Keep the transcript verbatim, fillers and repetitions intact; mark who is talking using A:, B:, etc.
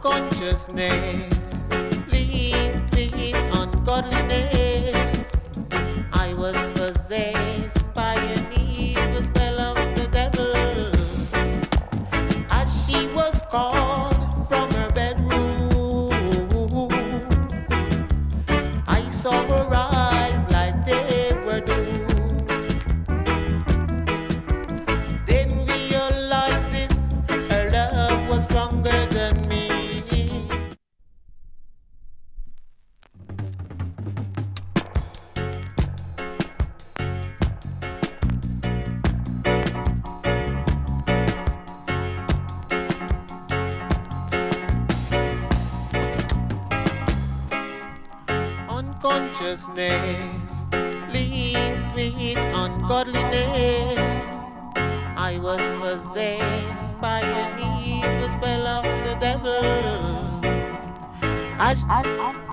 A: Unconsciousness linked with ungodliness. I was possessed by an evil spell of the devil. As she was called from her bedroom, I saw her eyes like they were doomed. Then realizing her love was stronger than me. Unconsciousness linked with ungodliness. I was possessed by an evil spell of the devil. I, I,